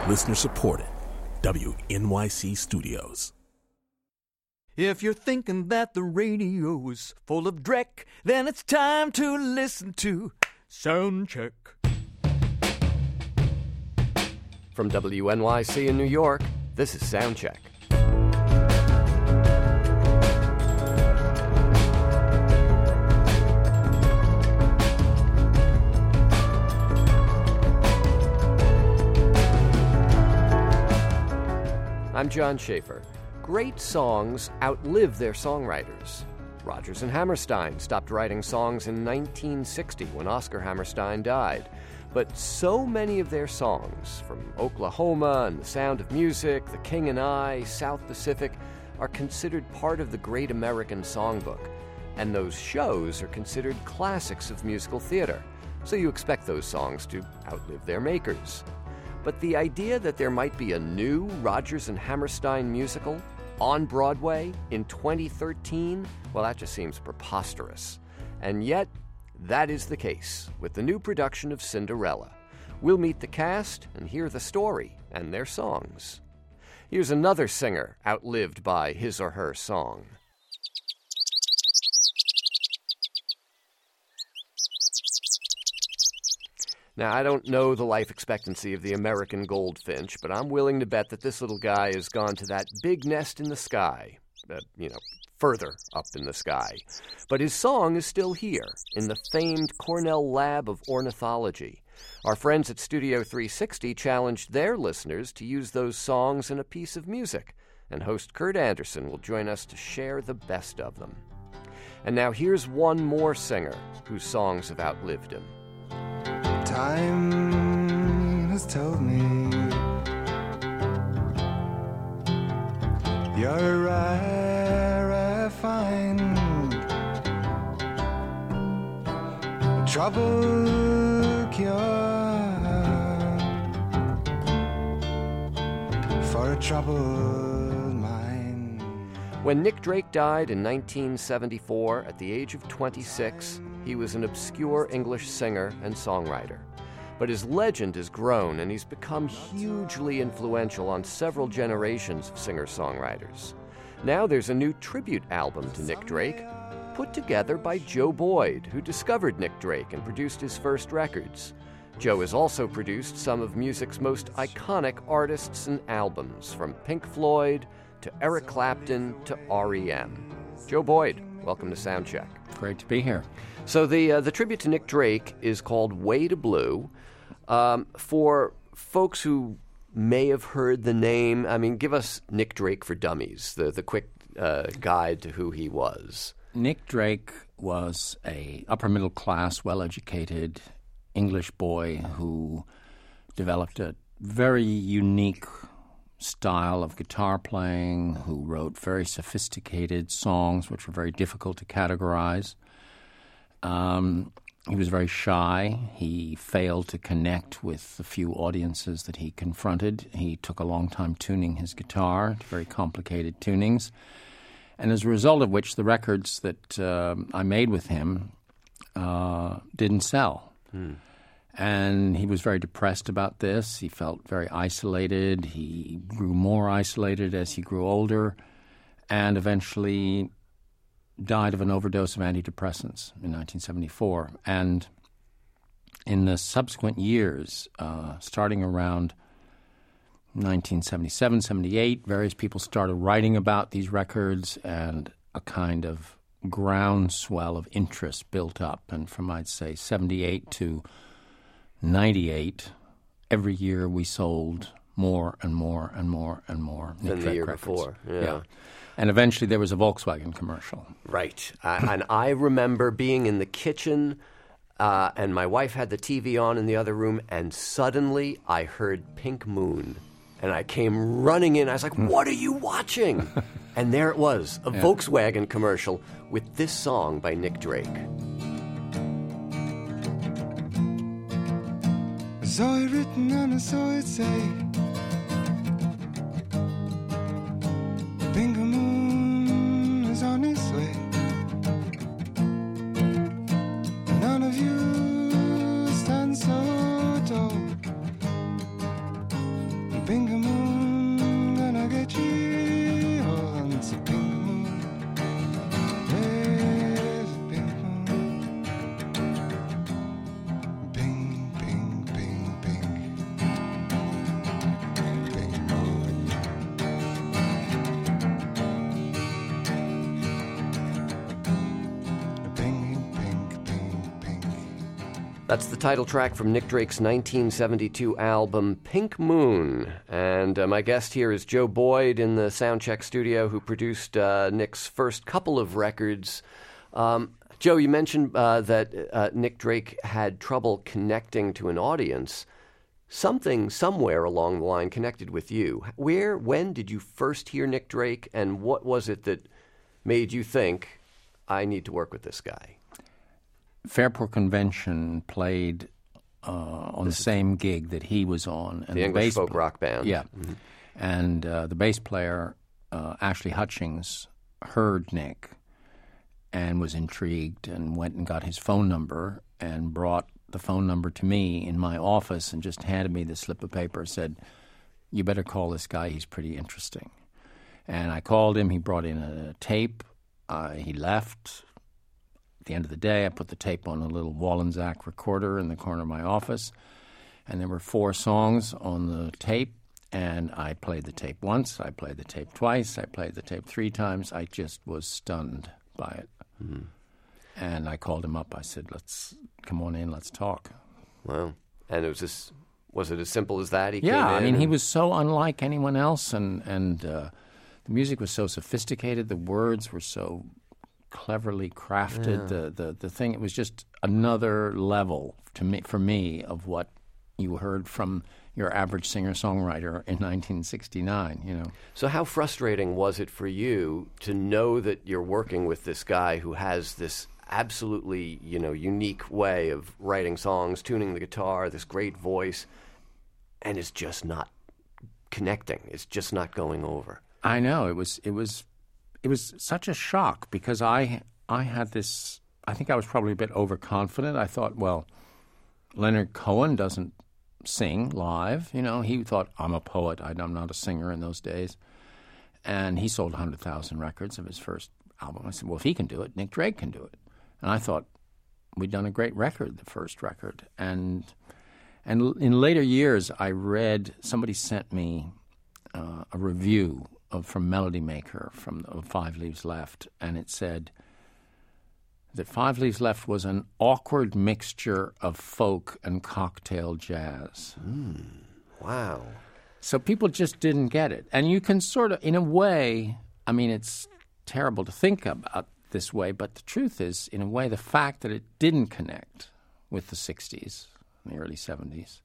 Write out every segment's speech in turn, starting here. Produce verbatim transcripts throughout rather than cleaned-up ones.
Listener supported. W N Y C Studios. If you're thinking that the radio is full of dreck, then it's time to listen to Soundcheck. From W N Y C in New York, this is Soundcheck. I'm John Schaefer. Great songs outlive their songwriters. Rodgers and Hammerstein stopped writing songs in nineteen sixty when Oscar Hammerstein died. But so many of their songs, from Oklahoma and The Sound of Music, The King and I, South Pacific, are considered part of the Great American Songbook. And those shows are considered classics of musical theater. So you expect those songs to outlive their makers. But the idea that there might be a new Rodgers and Hammerstein musical on Broadway in twenty thirteen, well, that just seems preposterous. And yet, that is the case with the new production of Cinderella. We'll meet the cast and hear the story and their songs. Here's another singer outlived by his or her song. Now, I don't know the life expectancy of the American goldfinch, but I'm willing to bet that this little guy has gone to that big nest in the sky, uh, you know, further up in the sky. But his song is still here, in the famed Cornell Lab of Ornithology. Our friends at Studio three sixty challenged their listeners to use those songs in a piece of music, and host Kurt Anderson will join us to share the best of them. And now here's one more singer whose songs have outlived him. Time has told me you're a rare, I find trouble cure for a troubled mind. When Nick Drake died in nineteen seventy-four at the age of twenty-six, he was an obscure English singer and songwriter. But his legend has grown, and he's become hugely influential on several generations of singer-songwriters. Now there's a new tribute album to Nick Drake, put together by Joe Boyd, who discovered Nick Drake and produced his first records. Joe has also produced some of music's most iconic artists and albums, from Pink Floyd to Eric Clapton to R E M. Joe Boyd, welcome to Soundcheck. Great to be here. So the uh, the tribute to Nick Drake is called Way to Blue. Um, for folks who may have heard the name, I mean, give us Nick Drake for Dummies, the, the quick uh, guide to who he was. Nick Drake was a upper-middle-class, well-educated English boy who developed a very unique style of guitar playing, who wrote very sophisticated songs which were very difficult to categorize. Um, he was very shy. He failed to connect with the few audiences that he confronted. He took a long time tuning his guitar, very complicated tunings. And as a result of which, the records that uh, I made with him uh, didn't sell. Hmm. And he was very depressed about this. He felt very isolated. He grew more isolated as he grew older, and eventually died of an overdose of antidepressants in nineteen seventy-four. And in the subsequent years, uh, starting around nineteen seventy-seven, seventy-eight, various people started writing about these records, and a kind of groundswell of interest built up. And from, I'd say, seventy-eight to ninety-eight, every year we sold more and more and more and more Nick than the Drake year records. before. Yeah. yeah. And eventually there was a Volkswagen commercial. Right. Uh, and I remember being in the kitchen, uh, and my wife had the T V on in the other room, and suddenly I heard Pink Moon. And I came running in. I was like, what are you watching? And there it was, a yeah. Volkswagen commercial with this song by Nick Drake. I saw it written and I saw it say, Pink Moon is on its way. None of you stand so tall. That's the title track from Nick Drake's nineteen seventy-two album, Pink Moon. And uh, my guest here is Joe Boyd in the Soundcheck studio, who produced uh, Nick's first couple of records. Um, Joe, you mentioned uh, that uh, Nick Drake had trouble connecting to an audience. Something somewhere along the line connected with you. Where, when did you first hear Nick Drake, and what was it that made you think, I need to work with this guy? Fairport Convention played uh, on the same gig that he was on. And the English bass folk rock band. Yeah. Mm-hmm. And uh, the bass player, uh, Ashley Hutchings, heard Nick and was intrigued and went and got his phone number and brought the phone number to me in my office and just handed me the slip of paper, said, you better call this guy, he's pretty interesting. And I called him, he brought in a tape, uh, he left. At the end of the day, I put the tape on a little Wallensack recorder in the corner of my office, and there were four songs on the tape, and I played the tape once, I played the tape twice, I played the tape three times. I just was stunned by it. Mm-hmm. And I called him up. I said, let's come on in, let's talk. Wow. And it was just, was it as simple as that? He yeah, came in I mean, and... he was so unlike anyone else, and, and uh, the music was so sophisticated, the words were so cleverly crafted. Yeah. The, the the thing, it was just another level to me for me of what you heard from your average singer-songwriter in nineteen sixty-nine, you know. So how frustrating was it for you to know that you're working with this guy who has this absolutely, you know, unique way of writing songs, tuning the guitar, this great voice, and it's just not connecting. It's just not going over. I know. It was it was It was such a shock because I I had this, I think I was probably a bit overconfident. I thought, well, Leonard Cohen doesn't sing live. You know, he thought, I'm a poet. I'm not a singer in those days. And he sold one hundred thousand records of his first album. I said, well, if he can do it, Nick Drake can do it. And I thought, we'd done a great record, the first record. And, and in later years, I read, somebody sent me uh, a review Of, from Melody Maker, from of Five Leaves Left, and it said that Five Leaves Left was an awkward mixture of folk and cocktail jazz. Mm, wow. So people just didn't get it. And you can sort of, in a way, I mean, it's terrible to think about this way, but the truth is, in a way, the fact that it didn't connect with the sixties and the early seventies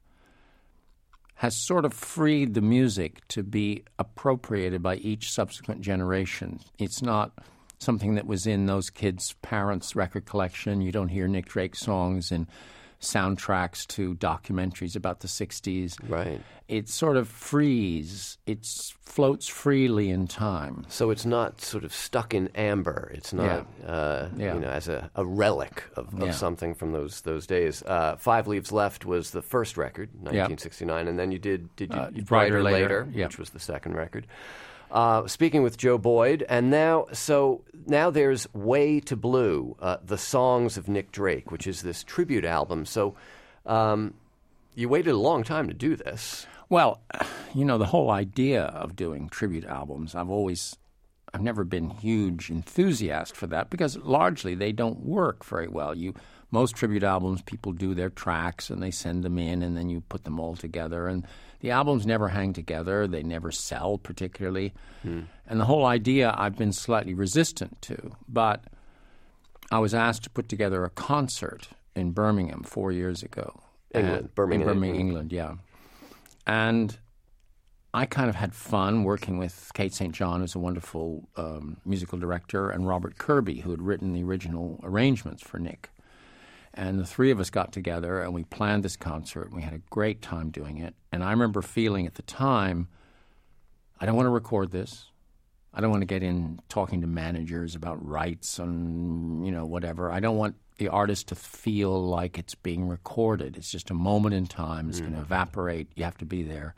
has sort of freed the music to be appropriated by each subsequent generation. It's not something that was in those kids' parents' record collection. You don't hear Nick Drake songs in soundtracks to documentaries about the sixties. Right. It sort of frees. It floats freely in time. So it's not sort of stuck in amber. It's not, yeah. Uh, yeah. you know, as a, a relic of, of yeah. something from those those days. Uh, Five Leaves Left was the first record, nineteen sixty-nine, yeah. and then you did did you, uh, you Brighter, Brighter Later, Later yeah. which was the second record. Uh, speaking with Joe Boyd, and now so now there's Way to Blue, uh, the songs of Nick Drake, which is this tribute album. So um, you waited a long time to do this. Well, you know, the whole idea of doing tribute albums, I've always, I've never been huge enthusiast for that because largely they don't work very well. You most tribute albums, people do their tracks and they send them in and then you put them all together. And the albums never hang together. They never sell particularly. Hmm. And the whole idea I've been slightly resistant to. But I was asked to put together a concert in Birmingham four years ago. England, uh, Birmingham, in Birmingham, England, yeah. And I kind of had fun working with Kate Saint John, who's a wonderful um, musical director, and Robert Kirby, who had written the original arrangements for Nick. And the three of us got together and we planned this concert. And we had a great time doing it. And I remember feeling at the time, I don't want to record this. I don't want to get in talking to managers about rights and, you know, whatever. I don't want the artist to feel like it's being recorded. It's just a moment in time. It's mm. going to evaporate. You have to be there.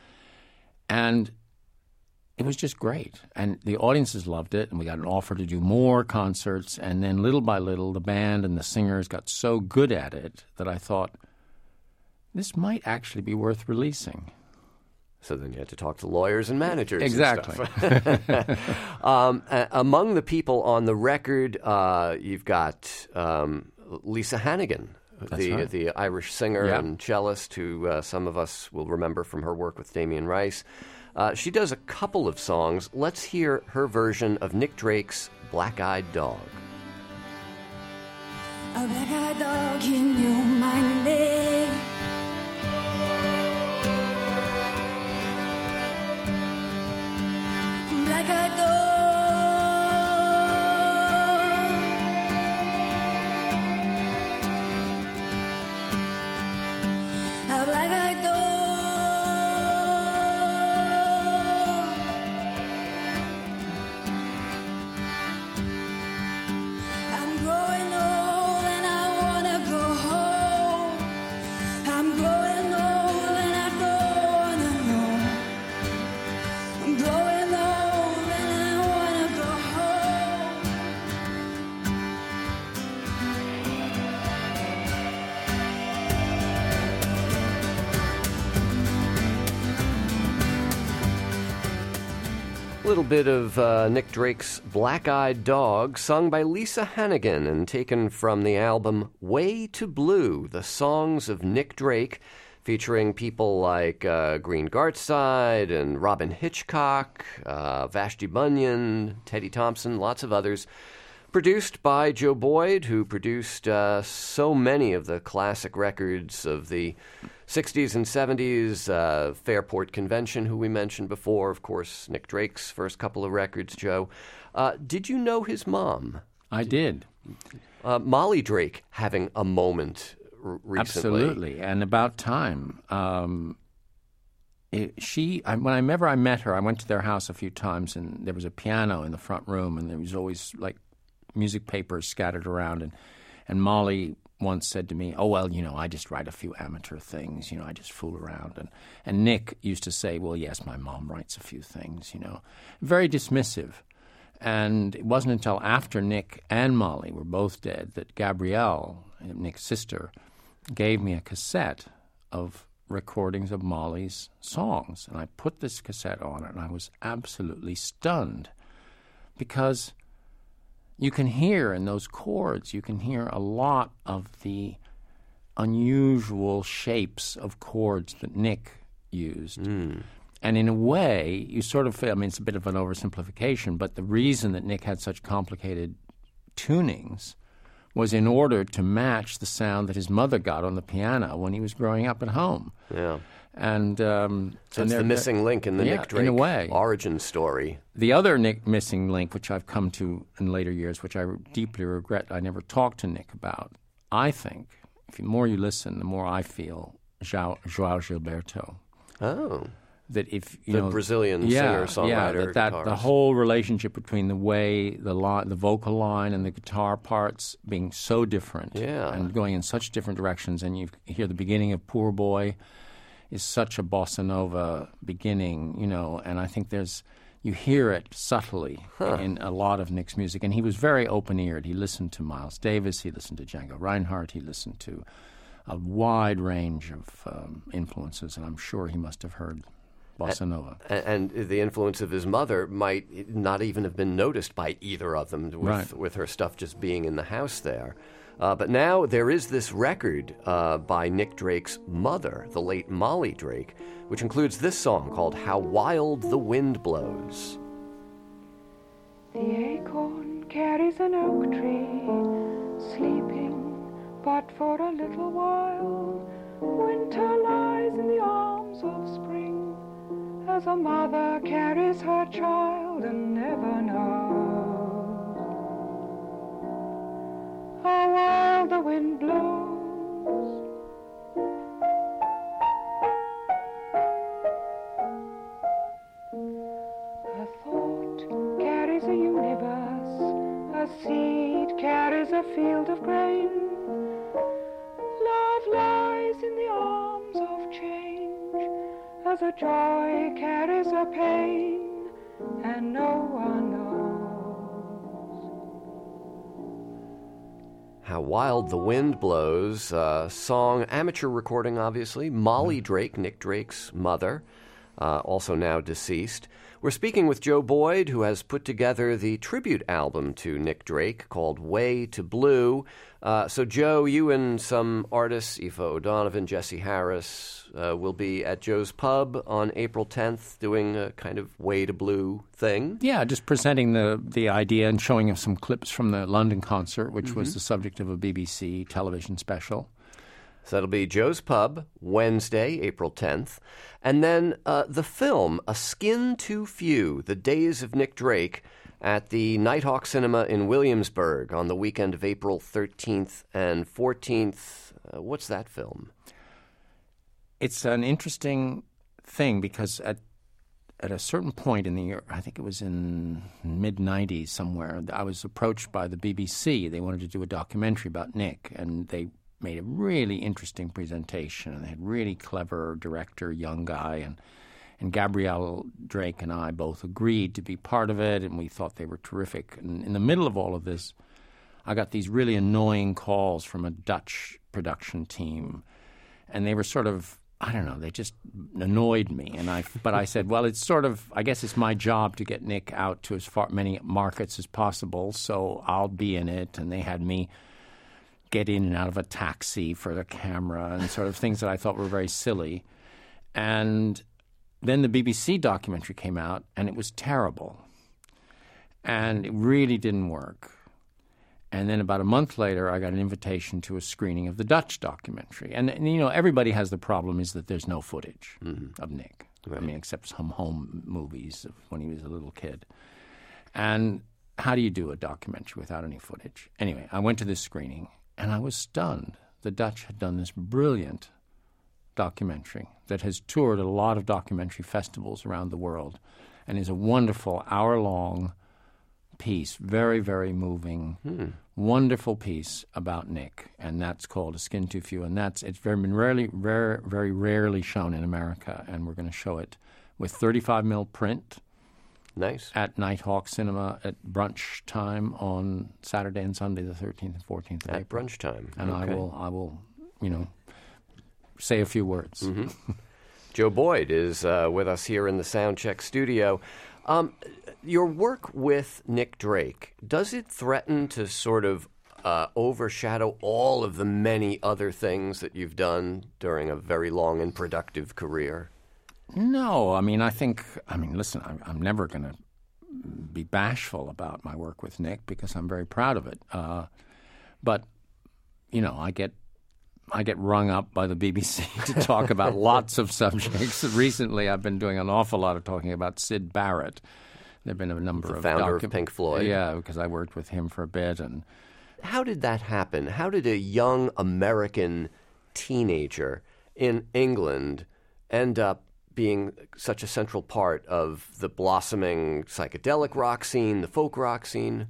And it was just great. And the audiences loved it, and we got an offer to do more concerts. And then little by little, the band and the singers got so good at it that I thought, this might actually be worth releasing. So then you had to talk to lawyers and managers. Exactly. And stuff. um, uh, among the people on the record, uh, you've got um, Lisa Hannigan, That's the right. the Irish singer Yeah. and cellist who uh, some of us will remember from her work with Damien Rice. Uh, she does a couple of songs. Let's hear her version of Nick Drake's Black-Eyed Dog. A black-eyed dog, he knew my name. Black-eyed dog. A black-eyed dog. I'm growing old and I wanna go home. I'm growing old and I don't wanna know. I'm growing old and I wanna go home. A little bit of uh, Nick Drake's Black-Eyed Dog, sung by Lisa Hannigan and taken from the album Way to Blue, the songs of Nick Drake, featuring people like uh, Green Gartside and Robin Hitchcock, uh, Vashti Bunyan, Teddy Thompson, lots of others. Produced by Joe Boyd, who produced uh, so many of the classic records of the sixties and seventies, uh, Fairport Convention, who we mentioned before, of course, Nick Drake's first couple of records, Joe. Uh, did you know his mom? I did. Uh, Molly Drake having a moment r- recently. Absolutely, and about time. Um, it, she, I, when I remember I met her, I went to their house a few times, and there was a piano in the front room, and there was always like music papers scattered around, and and Molly once said to me, "Oh well, you know, I just write a few amateur things, you know, I just fool around." And and Nick used to say, "Well, yes, my mom writes a few things, you know," very dismissive. And it wasn't until after Nick and Molly were both dead that Gabrielle, Nick's sister, gave me a cassette of recordings of Molly's songs, and I put this cassette on it, and I was absolutely stunned because you can hear in those chords, you can hear a lot of the unusual shapes of chords that Nick used. Mm. And in a way, you sort of feel, I mean, it's a bit of an oversimplification, but the reason that Nick had such complicated tunings was in order to match the sound that his mother got on the piano when he was growing up at home. Yeah. And um, So and it's they're- the missing link in the yeah, Nick Drake in a way. origin story. The other Nick missing link, which I've come to in later years, which I deeply regret I never talked to Nick about, I think, if the more you listen, the more I feel João, João Gilberto. Oh. That if you The know Brazilian yeah, singer-songwriter, yeah, that, that the guitarist. whole relationship between the way the line, the vocal line and the guitar parts being so different, Yeah. and going in such different directions, and you hear the beginning of "Poor Boy" is such a bossa nova beginning, you know, and I think there's you hear it subtly in a lot of Nick's music, and he was very open-eared. He listened to Miles Davis, he listened to Django Reinhardt, he listened to a wide range of um, influences, and I'm sure he must have heard bossa nova. A- And the influence of his mother might not even have been noticed by either of them, with, Right. with her stuff just being in the house there. Uh, but now there is this record uh, by Nick Drake's mother, the late Molly Drake, which includes this song called How Wild the Wind Blows. The acorn carries an oak tree, sleeping but for a little while. Winter lies in the arms of spring, as a mother carries her child and never knows how wild the wind blows. A thought carries a universe, a seed carries a field of grain. Love lies in the arms of change, as a joy carries a pain, and no one knows. How Wild the Wind Blows, uh, song, amateur recording, obviously. Molly Drake, Nick Drake's mother. uh, also now deceased. We're speaking with Joe Boyd, who has put together the tribute album to Nick Drake called Way to Blue. Uh, so, Joe, you and some artists, Aoife O'Donovan, Jesse Harris, uh, will be at Joe's Pub on April tenth doing a kind of Way to Blue thing. Yeah, just presenting the, the idea and showing us some clips from the London concert, which mm-hmm. was the subject of a B B C television special. So that'll be Joe's Pub, Wednesday, April tenth. And then uh, the film, A Skin Too Few, The Days of Nick Drake, at the Nighthawk Cinema in Williamsburg on the weekend of April thirteenth and fourteenth. Uh, what's that film? It's an interesting thing because at at a certain point in the year, I think it was in mid nineties somewhere, I was approached by the B B C. They wanted to do a documentary about Nick, and they made a really interesting presentation, and they had really clever director, young guy, and and Gabrielle Drake and I both agreed to be part of it, and we thought they were terrific. And in the middle of all of this, I got these really annoying calls from a Dutch production team, and they were sort of, I don't know, they just annoyed me. And I, but I said, well, it's sort of, I guess it's my job to get Nick out to as far many markets as possible, so I'll be in it. And they had me get in and out of a taxi for the camera and sort of things that I thought were very silly. And then the B B C documentary came out, and it was terrible. And it really didn't work. And then about a month later, I got an invitation to a screening of the Dutch documentary. And, and you know, everybody has the problem is that there's no footage mm-hmm. of Nick. Right. I mean, except some home movies of when he was a little kid. And how do you do a documentary without any footage? Anyway, I went to this screening, and I was stunned. The Dutch had done this brilliant documentary that has toured a lot of documentary festivals around the world and is a wonderful hour-long piece, very, very moving, hmm. wonderful piece about Nick, and that's called A Skin Too Few, and that's it's very been rarely, rare, very rarely shown in America, and we're going to show it with thirty-five mil print. Nice. At Nighthawk Cinema at brunch time on Saturday and Sunday, the thirteenth and fourteenth of At April. brunch time. And okay. I will, I will, you know, say a few words. Mm-hmm. Joe Boyd is uh, with us here in the Soundcheck studio. Um, your work with Nick Drake, does it threaten to sort of uh, overshadow all of the many other things that you've done during a very long and productive career? No, I mean, I think, I mean, listen, I'm, I'm never going to be bashful about my work with Nick because I'm very proud of it. Uh, but, you know, I get I get rung up by the B B C to talk about lots of subjects. Recently, I've been doing an awful lot of talking about Syd Barrett. There have been a number the of founder docu- of Pink Floyd. Yeah, because I worked with him for a bit. And how did that happen? How did a young American teenager in England end up being such a central part of the blossoming psychedelic rock scene, the folk rock scene?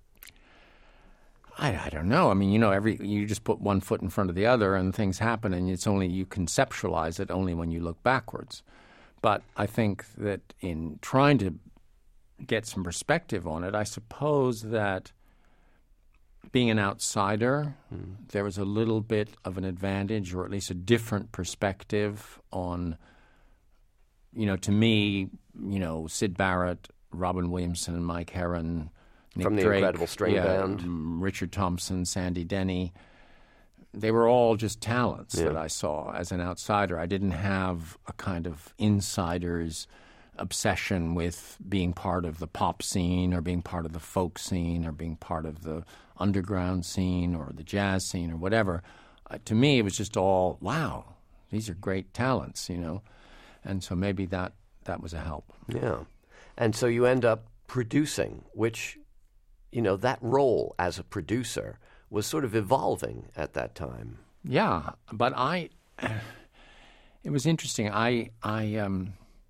I, I don't know. I mean, you know, every you just put one foot in front of the other and things happen, and it's only you conceptualize it only when you look backwards. But I think that in trying to get some perspective on it, I suppose that being an outsider, mm. there was a little bit of an advantage, or at least a different perspective on, you know, to me, you know, Syd Barrett, Robin Williamson, Mike Herron, Nick From the Drake, Incredible String yeah, Band. um, Richard Thompson, Sandy Denny. They were all just talents yeah. that I saw as an outsider. I didn't have a kind of insider's obsession with being part of the pop scene or being part of the folk scene or being part of the underground scene or the jazz scene or whatever. Uh, to me, it was just all, wow, these are great talents, you know. And so maybe that, that was a help. Yeah. And so you end up producing, which, you know, that role as a producer was sort of evolving at that time. Yeah, but I, it was interesting. I, I, um,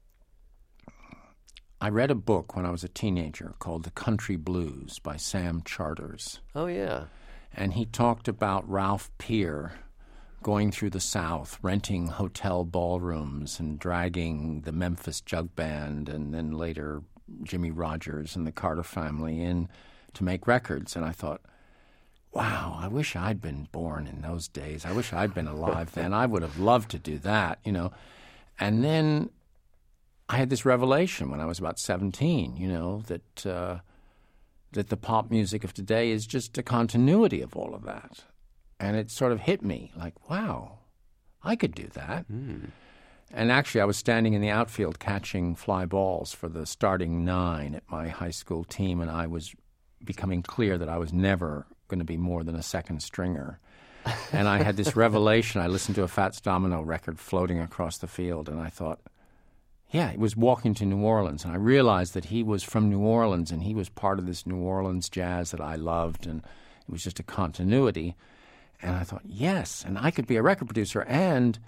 I read a book when I was a teenager called The Country Blues by Sam Charters. Oh, yeah. And he talked about Ralph Peer going through the South, renting hotel ballrooms and dragging the Memphis Jug Band and then later Jimmy Rogers and the Carter family in to make records. And I thought, wow, I wish I'd been born in those days. I wish I'd been alive then. I would have loved to do that, you know. And then I had this revelation when I was about seventeen, you know, that uh, that the pop music of today is just a continuity of all of that. And it sort of hit me like, wow, I could do that. Mm. And actually, I was standing in the outfield catching fly balls for the starting nine at my high school team, and I was becoming clear that I was never going to be more than a second stringer. And I had this revelation. I listened to a Fats Domino record floating across the field, and I thought, yeah, he was walking to New Orleans. And I realized that he was from New Orleans, and he was part of this New Orleans jazz that I loved, and it was just a continuity. And I thought, yes, and I could be a record producer, and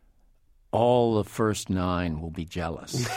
all the first nine will be jealous.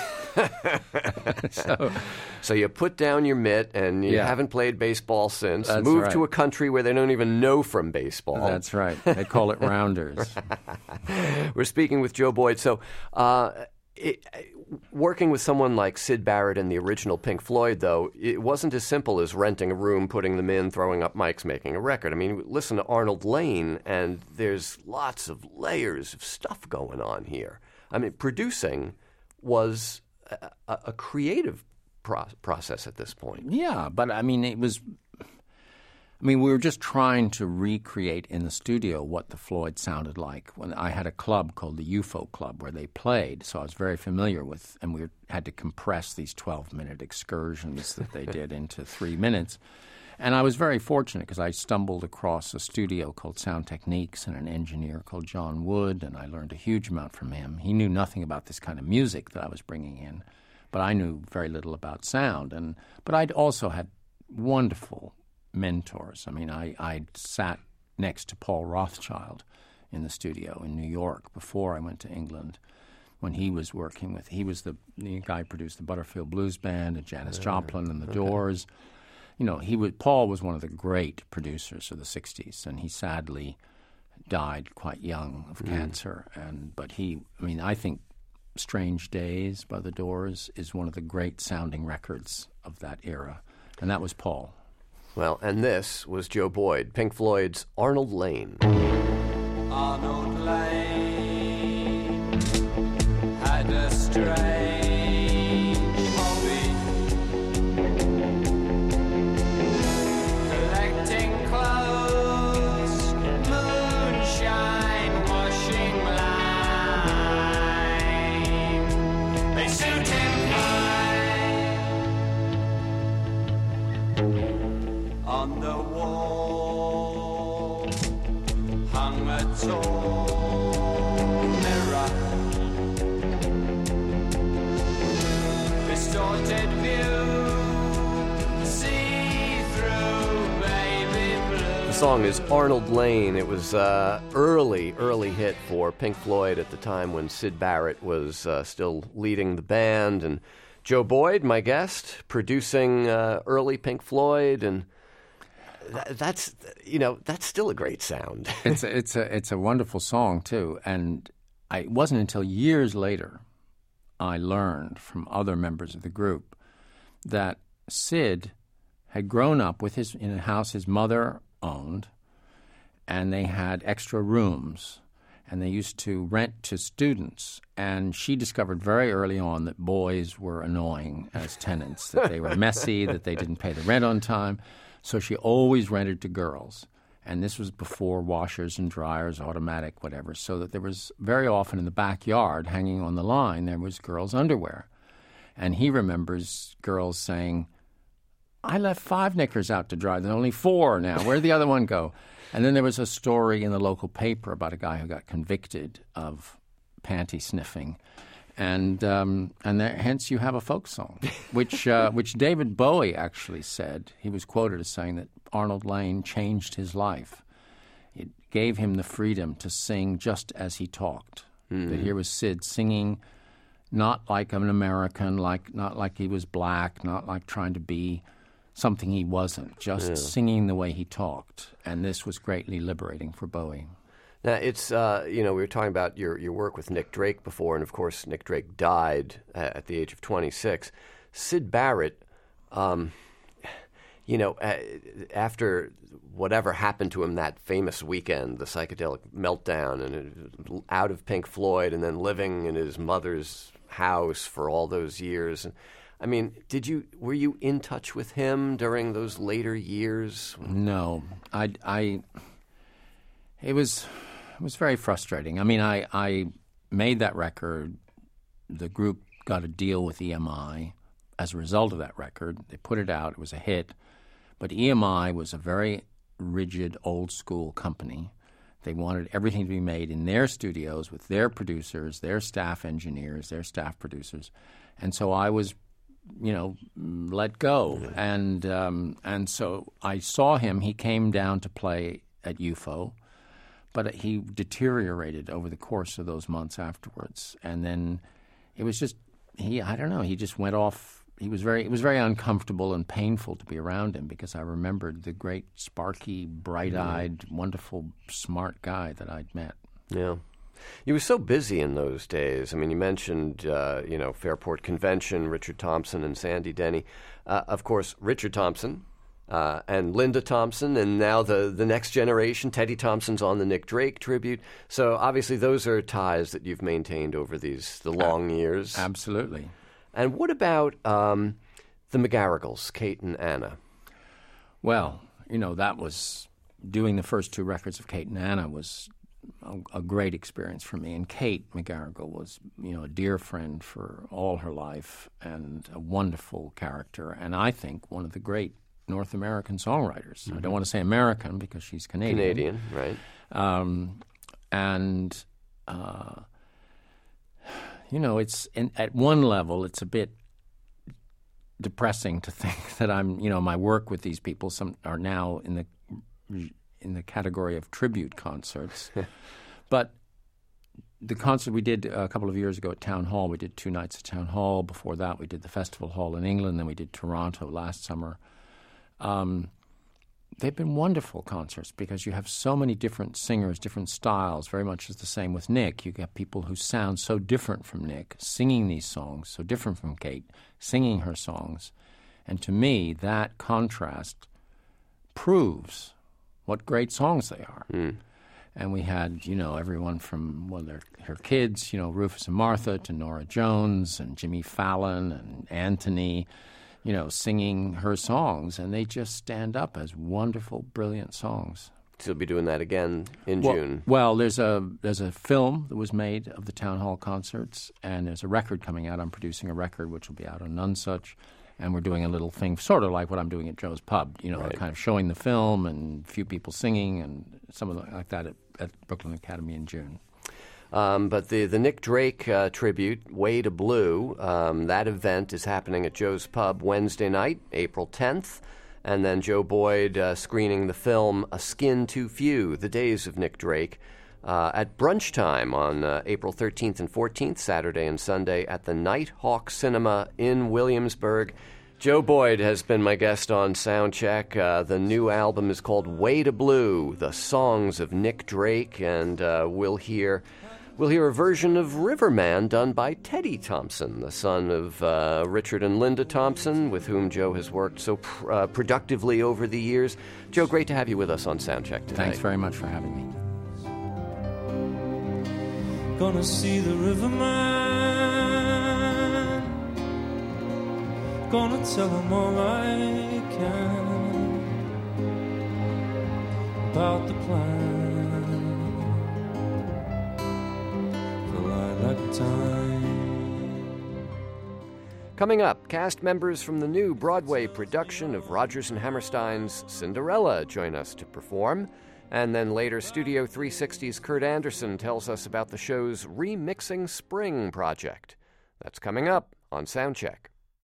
so, so you put down your mitt, and you yeah. haven't played baseball since. That's Moved right. to a country where they don't even know from baseball. That's right. They call it rounders. We're speaking with Joe Boyd. So uh, it, working with someone like Syd Barrett and the original Pink Floyd, though, it wasn't as simple as renting a room, putting them in, throwing up mics, making a record. I mean, listen to Arnold Layne, and there's lots of layers of stuff going on here. I mean, producing was a, a creative pro- process at this point. Yeah, but I mean, it was. I mean, we were just trying to recreate in the studio what the Floyd sounded like. When I had a club called the U F O Club where they played, so I was very familiar with, and we had to compress these twelve-minute excursions that they did into three minutes. And I was very fortunate because I stumbled across a studio called Sound Techniques and an engineer called John Wood, and I learned a huge amount from him. He knew nothing about this kind of music that I was bringing in, but I knew very little about sound. And but I'd also had wonderful mentors. I mean, I I sat next to Paul Rothchild in the studio in New York before I went to England when he was working with, he was the, the guy who produced the Butterfield Blues Band and Janis yeah, Joplin and the okay. Doors. You know, he was, Paul was one of the great producers of the sixties, and he sadly died quite young of mm. cancer. And but he, I mean, I think Strange Days by the Doors is one of the great sounding records of that era, and that was Paul. Well, and this was Joe Boyd, Pink Floyd's Arnold Layne. Arnold Layne had a strange hobby, collecting clothes, moonshine, washing lime. They suit him fine. On the wall hung a tall mirror, distorted view, see through baby blue. The song is Arnold Layne. It was uh, early, early hit for Pink Floyd at the time when Syd Barrett was uh, still leading the band, and Joe Boyd, my guest, producing uh, early Pink Floyd, and th- that's you know that's still a great sound. it's a, it's a it's a wonderful song too, and I, it wasn't until years later I learned from other members of the group that Syd had grown up with his in a house his mother owned, and they had extra rooms, and they used to rent to students. And she discovered very early on that boys were annoying as tenants, that they were messy, that they didn't pay the rent on time. So she always rented to girls. And this was before washers and dryers, automatic, whatever, so that there was very often in the backyard, hanging on the line, there was girls' underwear. And he remembers girls saying, I left five knickers out to dry. There's only four now. Where'd the other one go? And then there was a story in the local paper about a guy who got convicted of panty sniffing. And um, and there, hence you have a folk song, which uh, which David Bowie actually said. He was quoted as saying that Arnold Layne changed his life. It gave him the freedom to sing just as he talked. Mm. That here was Syd singing not like an American, like not like he was black, not like trying to be something he wasn't, just yeah. singing the way he talked. And this was greatly liberating for Bowie. Now, it's, uh, you know, we were talking about your, your work with Nick Drake before, and of course Nick Drake died uh, at the age of twenty-six. Syd Barrett, um, you know, uh, after whatever happened to him that famous weekend, the psychedelic meltdown, and uh, out of Pink Floyd, and then living in his mother's house for all those years. I mean, did you were you in touch with him during those later years? No, I, I it was it was very frustrating. I mean, I, I made that record. The group got a deal with E M I as a result of that record. They put it out. It was a hit. But E M I was a very rigid, old-school company. They wanted everything to be made in their studios with their producers, their staff engineers, their staff producers. And so I was, you know, let go. Yeah. And um, and so I saw him. He came down to play at U F O, but he deteriorated over the course of those months afterwards. And then it was just, he, I don't know, he just went off. He was very, it was very uncomfortable and painful to be around him because I remembered the great, sparky, bright-eyed, mm. wonderful, smart guy that I'd met. Yeah. You were so busy in those days. I mean, you mentioned, uh, you know, Fairport Convention, Richard Thompson and Sandy Denny. Uh, of course, Richard Thompson uh, and Linda Thompson, and now the, the next generation, Teddy Thompson's on the Nick Drake tribute. So obviously those are ties that you've maintained over these the long uh, years. Absolutely. And what about um, the McGarrigles, Kate and Anna? Well, you know, that was, doing the first two records of Kate and Anna was a, a great experience for me. And Kate McGarrigle was, you know, a dear friend for all her life and a wonderful character. And I think one of the great North American songwriters. Mm-hmm. I don't want to say American because she's Canadian. Canadian, right. Um, and... Uh, You know, it's in, at one level, it's a bit depressing to think that I'm, you know, my work with these people some are now in the in the category of tribute concerts. But the concert we did a couple of years ago at Town Hall, we did two nights at Town Hall. Before that, we did the Festival Hall in England. Then we did Toronto last summer. Um, They've been wonderful concerts because you have so many different singers, different styles, very much is the same with Nick. You get people who sound so different from Nick singing these songs, so different from Kate singing her songs. And to me, that contrast proves what great songs they are. Mm. And we had, you know, everyone from, well, their, her kids, you know, Rufus and Martha, to Norah Jones and Jimmy Fallon and Anthony, you know, singing her songs, and they just stand up as wonderful, brilliant songs. So you'll be doing that again in well, June? Well, there's a there's a film that was made of the Town Hall concerts, and there's a record coming out. I'm producing a record which will be out on Nonesuch, and we're doing a little thing, sort of like what I'm doing at Joe's Pub, you know, right. kind of showing the film and a few people singing and some of the, like that at, at Brooklyn Academy in June. Um, but the, the Nick Drake uh, tribute, Way to Blue, um, that event is happening at Joe's Pub Wednesday night, April tenth. And then Joe Boyd uh, screening the film A Skin Too Few, The Days of Nick Drake, uh, at brunch time on uh, April thirteenth and fourteenth, Saturday and Sunday, at the Nighthawk Cinema in Williamsburg. Joe Boyd has been my guest on Soundcheck. Uh, the new album is called Way to Blue, The Songs of Nick Drake, and uh, we'll hear... We'll hear a version of Riverman done by Teddy Thompson, the son of uh, Richard and Linda Thompson, with whom Joe has worked so pr- uh, productively over the years. Joe, great to have you with us on Soundcheck today. Thanks very much for having me. Gonna see the Riverman, gonna tell him all I can about the plan. Time. Coming up, cast members from the new Broadway production of Rodgers and Hammerstein's Cinderella join us to perform. And then later, Studio three sixty's Kurt Anderson tells us about the show's Remixing Spring project. That's coming up on Soundcheck.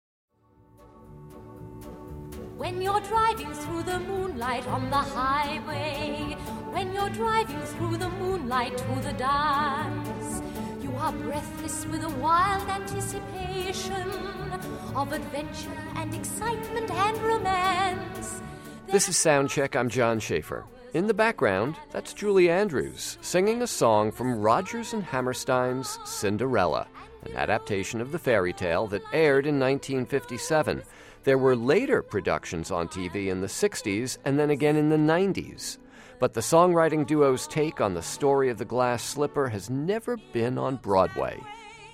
When you're driving through the moonlight on the highway, when you're driving through the moonlight to the dance, you are breathless with a wild anticipation of adventure and excitement and romance. This is Soundcheck. I'm John Schaefer. In the background, that's Julie Andrews singing a song from Rodgers and Hammerstein's Cinderella, an adaptation of the fairy tale that aired in nineteen fifty-seven. There were later productions on T V in the sixties and then again in the nineties. But the songwriting duo's take on the story of the glass slipper has never been on Broadway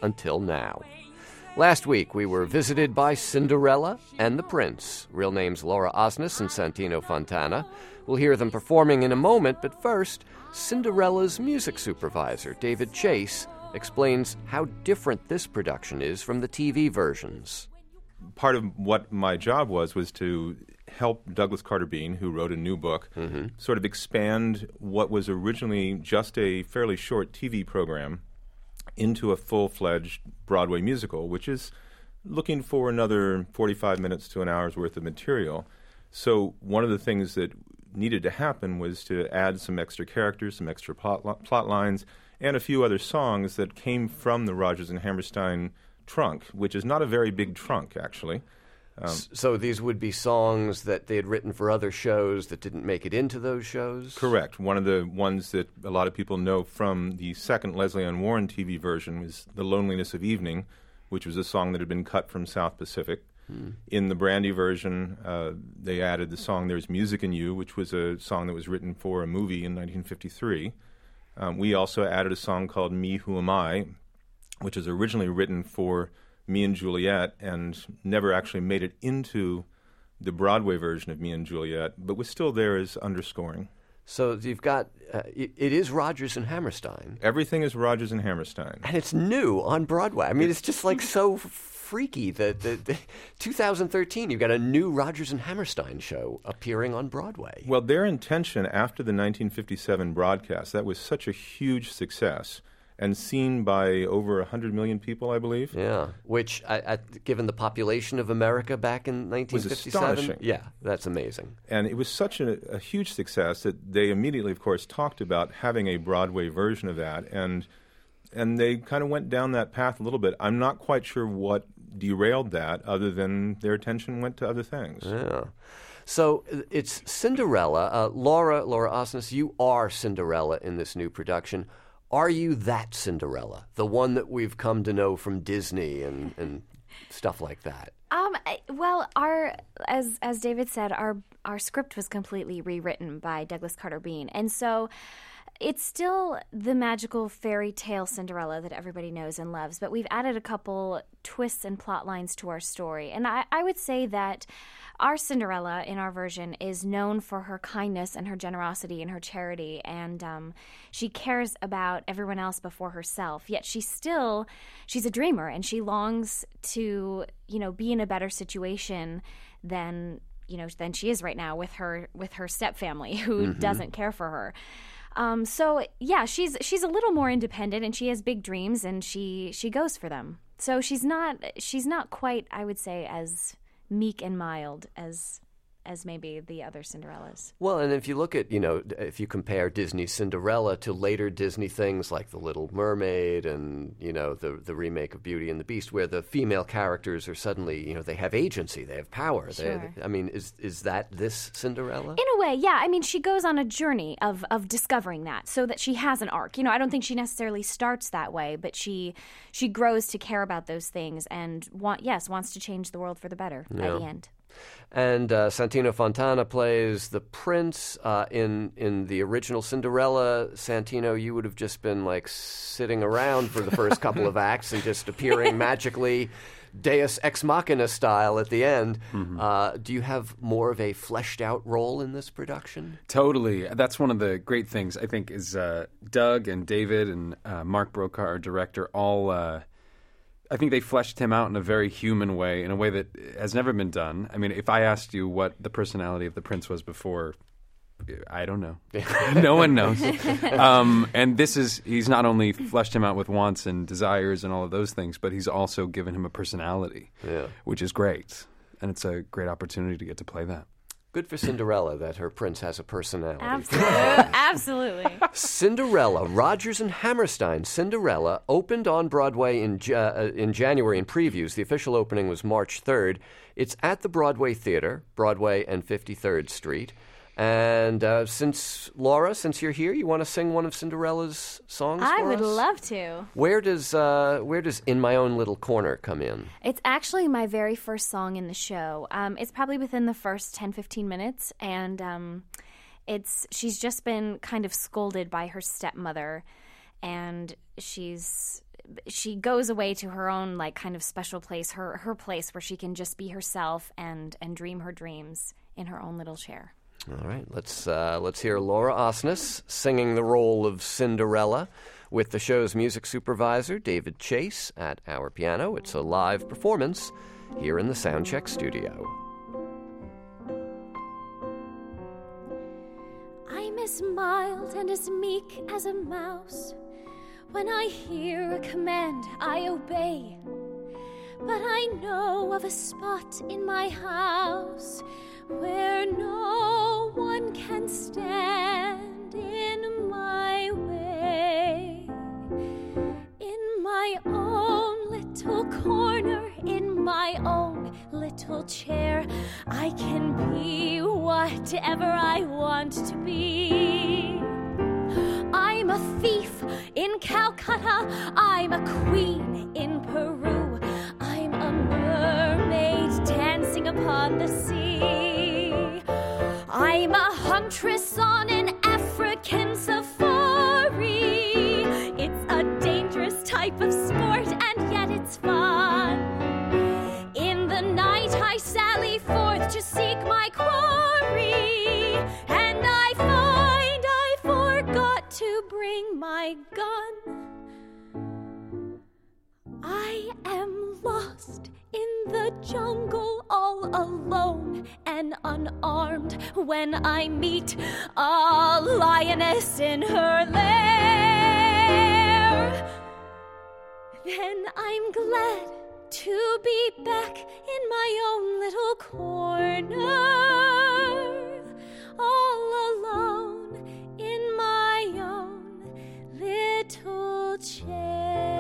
until now. Last week, we were visited by Cinderella and the Prince, real names Laura Osnes and Santino Fontana. We'll hear them performing in a moment, but first, Cinderella's music supervisor, David Chase, explains how different this production is from the T V versions. Part of what my job was was to help Douglas Carter Beane, who wrote a new book, mm-hmm. sort of expand what was originally just a fairly short T V program into a full-fledged Broadway musical, which is looking for another forty-five minutes to an hour's worth of material. So one of the things that needed to happen was to add some extra characters, some extra plot, li- plot lines, and a few other songs that came from the Rodgers and Hammerstein trunk, which is not a very big trunk, actually. Um, so these would be songs that they had written for other shows that didn't make it into those shows? Correct. One of the ones that a lot of people know from the second Leslie Ann Warren T V version was The Loneliness of Evening, which was a song that had been cut from South Pacific. Hmm. In the Brandy version, uh, they added the song There's Music in You, which was a song that was written for a movie in nineteen fifty-three. Um, we also added a song called Me, Who Am I, which was originally written for Me and Juliet and never actually made it into the Broadway version of Me and Juliet, but was still there as underscoring. So you've got, uh, it, it is Rodgers and Hammerstein. Everything is Rodgers and Hammerstein. And it's new on Broadway. I mean, it's just like so freaky that the, the twenty thirteen, you've got a new Rodgers and Hammerstein show appearing on Broadway. Well, their intention after the nineteen fifty-seven broadcast, that was such a huge success, and seen by over one hundred million people, I believe. Yeah, which, I, I, given the population of America back in nineteen fifty-seven... was astonishing. Yeah, that's amazing. And it was such a, a huge success that they immediately, of course, talked about having a Broadway version of that, and and they kind of went down that path a little bit. I'm not quite sure what derailed that, other than their attention went to other things. Yeah. So it's Cinderella. Uh, Laura, Laura Osnes, you are Cinderella in this new production. Are you that Cinderella, the one that we've come to know from Disney and, and stuff like that? Um, well, our as as David said, our our script was completely rewritten by Douglas Carter Beane, and so it's still the magical fairy tale Cinderella that everybody knows and loves, but we've added a couple twists and plot lines to our story. And I, I would say that our Cinderella in our version is known for her kindness and her generosity and her charity, and um, she cares about everyone else before herself, yet she's still, she's a dreamer, and she longs to, you know, be in a better situation than, you know, than she is right now with her, with her stepfamily who mm-hmm. doesn't care for her. Um, so yeah, she's she's a little more independent, and she has big dreams, and she she goes for them. So she's not she's not quite, I would say, as meek and mild as as maybe the other Cinderellas. Well, and if you look at, you know, if you compare Disney's Cinderella to later Disney things like The Little Mermaid and, you know, the the remake of Beauty and the Beast, where the female characters are suddenly, you know, they have agency, they have power. Sure. They, I mean, is is that this Cinderella? In a way, yeah. I mean, she goes on a journey of of discovering that, so that she has an arc. You know, I don't think she necessarily starts that way, but she she grows to care about those things and want yes wants to change the world for the better yeah. by the end. And uh, Santino Fontana plays the prince. Uh, in in the original Cinderella, Santino, you would have just been like sitting around for the first couple of acts and just appearing magically, Deus Ex Machina style at the end. Mm-hmm. Uh, do you have more of a fleshed out role in this production? Totally. That's one of the great things, I think, is uh, Doug and David and uh, Mark Brokaw, our director, all... Uh, I think they fleshed him out in a very human way, in a way that has never been done. I mean, if I asked you what the personality of the prince was before, I don't know. No one knows. Um, and this is, he's not only fleshed him out with wants and desires and all of those things, but he's also given him a personality, yeah. which is great. And it's a great opportunity to get to play that. Good for Cinderella that her prince has a personality. Absolutely. Absolutely. Cinderella, Rodgers and Hammerstein. Cinderella opened on Broadway in uh, in January in previews. The official opening was March third. It's at the Broadway Theater, Broadway and fifty-third Street. And uh, since, Laura, since you're here, you want to sing one of Cinderella's songs I for would us? love to. Where does uh, where does In My Own Little Corner come in? It's actually my very first song in the show. Um, it's probably within the first ten, fifteen minutes, and um, it's she's just been kind of scolded by her stepmother, and she's she goes away to her own like kind of special place, her her place where she can just be herself and and dream her dreams in her own little chair. All right, let's uh, let's hear Laura Osnes singing the role of Cinderella with the show's music supervisor, David Chase, at our piano. It's a live performance here in the Soundcheck studio. I'm as mild and as meek as a mouse. When I hear a command, I obey. But I know of a spot in my house where no one can stand in my way. In my own little corner, in my own little chair, I can be whatever I want to be. I'm a thief in Calcutta, I'm a queen in Peru, I'm a mermaid dancing upon the sea. I'm a huntress on an African safari. It's a dangerous type of sport, and yet it's fun. In the night I sally forth to seek my quarry, and I find I forgot to bring my gun. I am lost in the jungle all alone and unarmed when I meet a lioness in her lair. Then I'm glad to be back in my own little corner, all alone in my own little chair.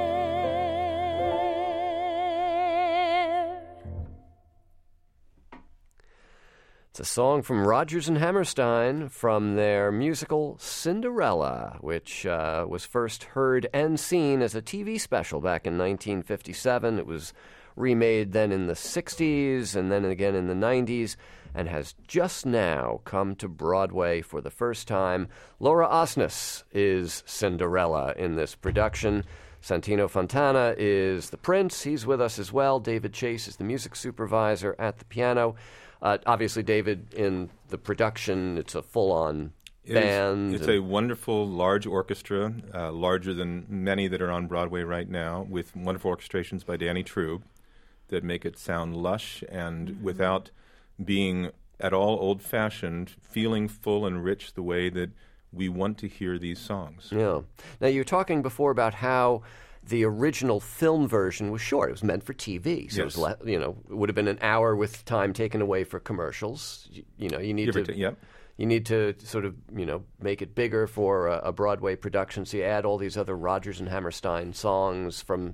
It's a song from Rodgers and Hammerstein from their musical Cinderella, which uh, was first heard and seen as a T V special back in nineteen fifty-seven. It was remade then in the sixties and then again in the nineties, and has just now come to Broadway for the first time. Laura Osnes is Cinderella in this production. Santino Fontana is the prince. He's with us as well. David Chase is the music supervisor at the piano. Uh, obviously, David, in the production, it's a full-on band. It's, it's a wonderful, large orchestra, uh, larger than many that are on Broadway right now, with wonderful orchestrations by Danny Trube that make it sound lush and mm-hmm. without being at all old-fashioned, feeling full and rich the way that we want to hear these songs. Yeah. Now, you were talking before about how the original film version was short. It was meant for T V, so yes. it was, le- you know, it would have been an hour with time taken away for commercials. You, you know, you need Give to, t- yep. you need to sort of, you know, make it bigger for a, a Broadway production. So you add all these other Rodgers and Hammerstein songs from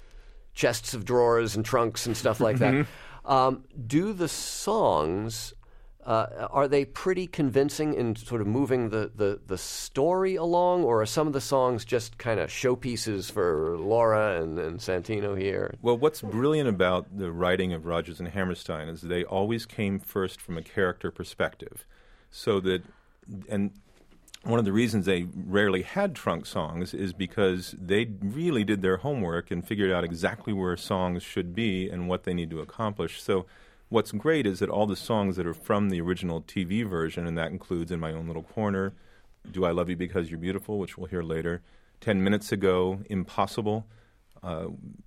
chests of drawers and trunks and stuff like that. Um, do the songs? Uh, are they pretty convincing in sort of moving the, the, the story along, or are some of the songs just kind of showpieces for Laura and, and Santino here? Well, what's brilliant about the writing of Rodgers and Hammerstein is they always came first from a character perspective. So that, and one of the reasons they rarely had trunk songs is because they really did their homework and figured out exactly where songs should be and what they need to accomplish. So what's great is that all the songs that are from the original T V version, and that includes In My Own Little Corner, Do I Love You Because You're Beautiful, which we'll hear later, Ten Minutes Ago, Impossible. Uh,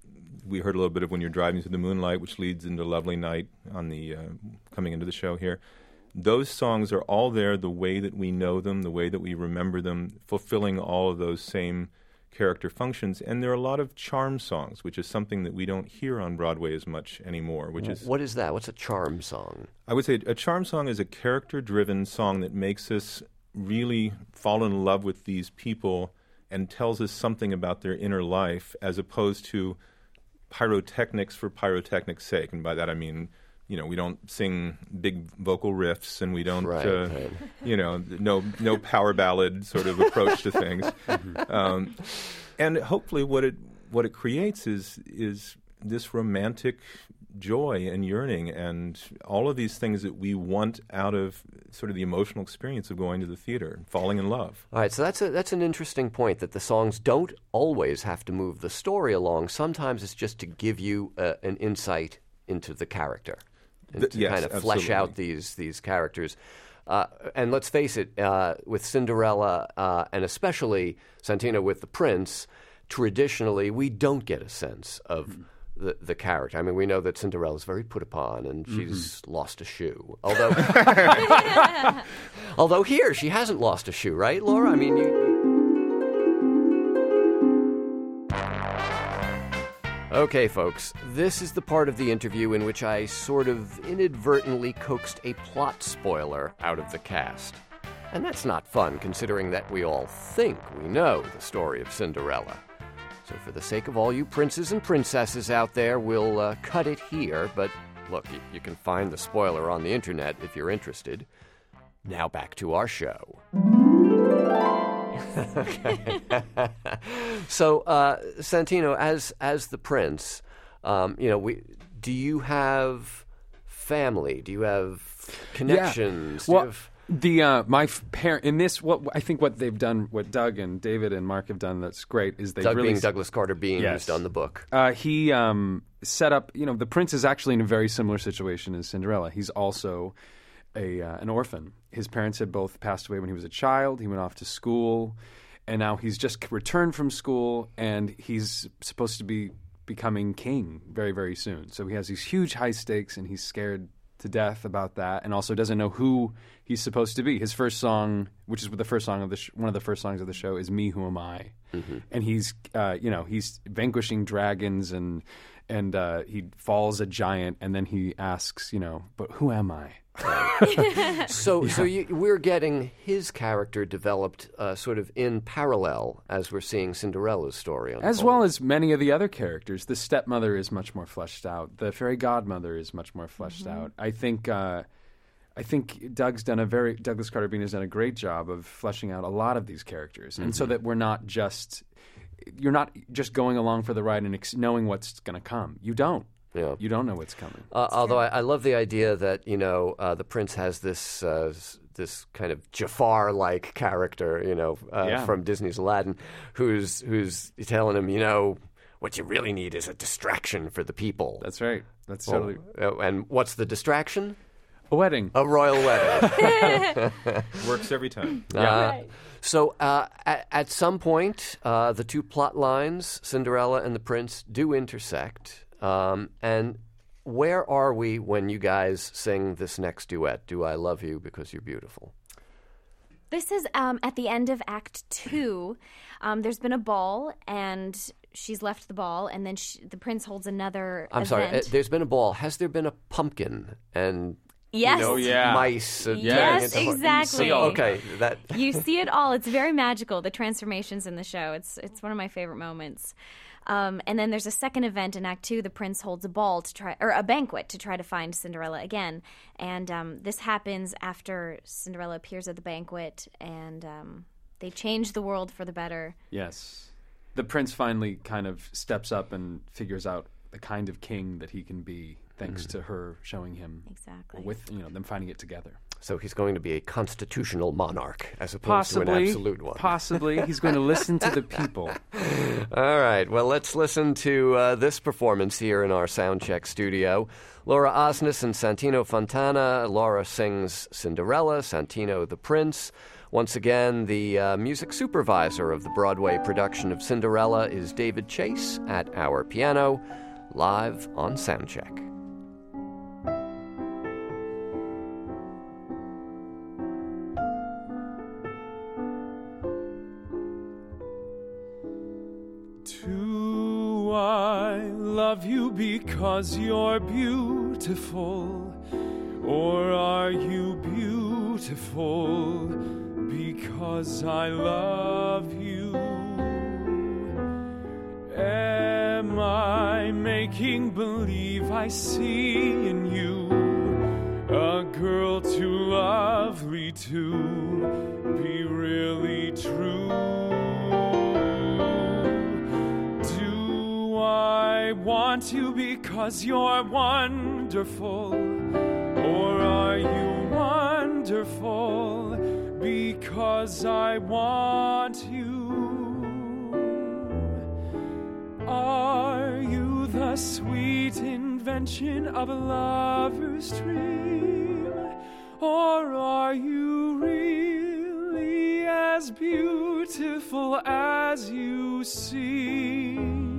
we heard a little bit of When You're Driving Through the Moonlight, which leads into Lovely Night on the uh, coming into the show here. Those songs are all there the way that we know them, the way that we remember them, fulfilling all of those same character functions. And there are a lot of charm songs, which is something that we don't hear on Broadway as much anymore. Which is What is that? What's a charm song? I would say a charm song is a character-driven song that makes us really fall in love with these people and tells us something about their inner life, as opposed to pyrotechnics for pyrotechnic's sake. And by that I mean, you know, we don't sing big vocal riffs, and we don't, right, uh, right. you know, no no power ballad sort of approach to things. Um, and hopefully, what it what it creates is is this romantic joy and yearning and all of these things that we want out of sort of the emotional experience of going to the theater and falling in love. All right, so that's a, that's an interesting point, that the songs don't always have to move the story along. Sometimes it's just to give you uh, an insight into the character and Th- to yes, kind of flesh absolutely. out these these characters. Uh, and let's face it, uh, with Cinderella, uh, and especially Santino with the Prince, traditionally we don't get a sense of mm-hmm. the, the character. I mean, we know that Cinderella's very put upon and she's mm-hmm. lost a shoe. Although, although here she hasn't lost a shoe, right, Laura? I mean, you. you... Okay, folks, this is the part of the interview in which I sort of inadvertently coaxed a plot spoiler out of the cast. And that's not fun, considering that we all think we know the story of Cinderella. So for the sake of all you princes and princesses out there, we'll uh, cut it here. But look, you, you can find the spoiler on the internet if you're interested. Now back to our show. Okay. So, uh, Santino, as as the prince, um, you know, we do you have family? Do you have connections? Yeah. Well, do you have... the uh, my f- parent in this, what I think what they've done, what Doug and David and Mark have done that's great is they've Doug really being Douglas Carter Bean, yes. who's done the book. Uh, he um, set up. You know, the prince is actually in a very similar situation as Cinderella. He's also a uh, an orphan. His parents had both passed away when he was a child. He went off to school, and now he's just returned from school, and he's supposed to be becoming king very, very soon. So he has these huge high stakes, and he's scared to death about that, and also doesn't know who he's supposed to be. His first song, which is the first song of the sh- one of the first songs of the show, is "Me, Who Am I?" Mm-hmm. And he's, uh, you know, he's vanquishing dragons, and and uh, he falls a giant, and then he asks, you know, but who am I? so, Yeah. so you, we're getting his character developed uh, sort of in parallel as we're seeing Cinderella's story unfold. As well as many of the other characters. The stepmother is much more fleshed out. The fairy godmother is much more fleshed Mm-hmm. out. I think, uh, I think Doug's done a very Douglas Carter Bean has done a great job of fleshing out a lot of these characters, and so Mm-hmm. that we're not just you're not just going along for the ride and ex- knowing what's going to come. You don't. Yeah. You don't know what's coming. Uh, although I, I love the idea that, you know, uh, the prince has this uh, s- this kind of Jafar-like character, you know, uh, Yeah. from Disney's Aladdin, who's who's telling him, you know, what you really need is a distraction for the people. That's right. That's Well, totally. uh, and what's the distraction? A wedding. A royal wedding. Works every time. Uh, Right. So uh, at, at some point, uh, the two plot lines, Cinderella and the prince, do intersect. Um, and where are we when you guys sing this next duet, Do I Love You Because You're Beautiful? This is um, at the end of Act Two. Um, there's been a ball, and she's left the ball, and then she, the prince holds another I'm sorry, uh, event. there's been a ball. Has there been a pumpkin and Yes. you know, Oh, yeah. mice? Uh, Yes, turning into- exactly. So, okay, that... You see it all. It's very magical, the transformations in the show. It's it's one of my favorite moments. Um, and then there's a second event in Act Two. The prince holds a ball to try, or a banquet to try to find Cinderella again. And um, this happens after Cinderella appears at the banquet, and um, they change the world for the better. Yes. The prince finally kind of steps up and figures out the kind of king that he can be, thanks to her showing him. Exactly. With, you know, them finding it together. So he's going to be a constitutional monarch as opposed to an Possibly. absolute one. Possibly. He's going to listen to the people. All right. Well, let's listen to uh, this performance here in our Soundcheck studio. Laura Osnes and Santino Fontana. Laura sings Cinderella, Santino the Prince. Once again, the uh, music supervisor of the Broadway production of Cinderella is David Chase at our piano, live on Soundcheck. Do I love you because you're beautiful? Or are you beautiful because I love you? Am I making believe I see in you a girl too lovely to be really true? Do I I want you because you're wonderful? Or are you wonderful because I want you? Are you the sweet invention of a lover's dream? Or are you really as beautiful as you seem?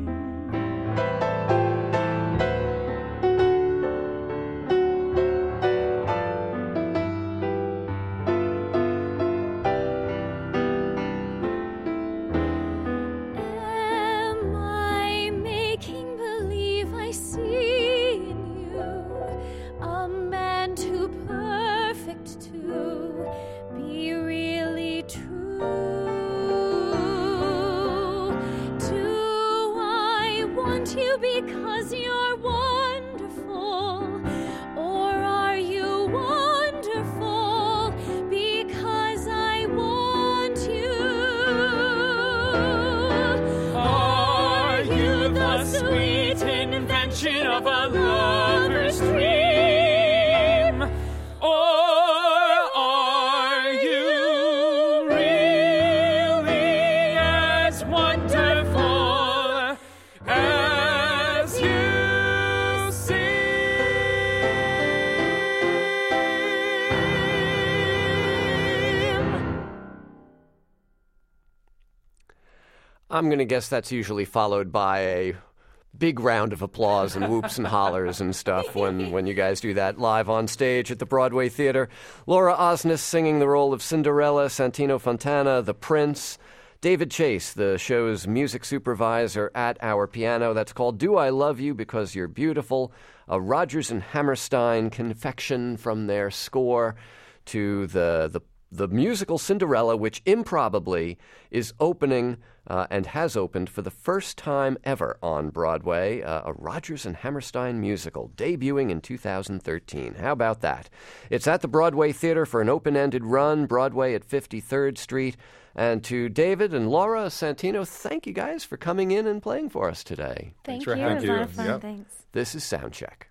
Am I making believe I see in you a man too perfect to be really true? Do I want you because you're wonderful? Or are you wonderful because I want you? Are you the sweet invention of a lover's dream? Or are you really as wonderful as you seem? I'm going to guess that's usually followed by a big round of applause and whoops and hollers and stuff when, when you guys do that live on stage at the Broadway Theater. Laura Osnes singing the role of Cinderella, Santino Fontana, the Prince, David Chase, the show's music supervisor at our piano. That's called Do I Love You Because You're Beautiful, a Rodgers and Hammerstein confection from their score to the the the musical Cinderella, which improbably is opening uh, and has opened for the first time ever on Broadway, uh, a Rodgers and Hammerstein musical, debuting in two thousand thirteen. How about that? It's at the Broadway Theater for an open-ended run, Broadway at fifty-third Street. And to David and Laura Santino, thank you guys for coming in and playing for us today. Thank for you. having It was a lot you. of fun. Yep. Thanks. This is Soundcheck.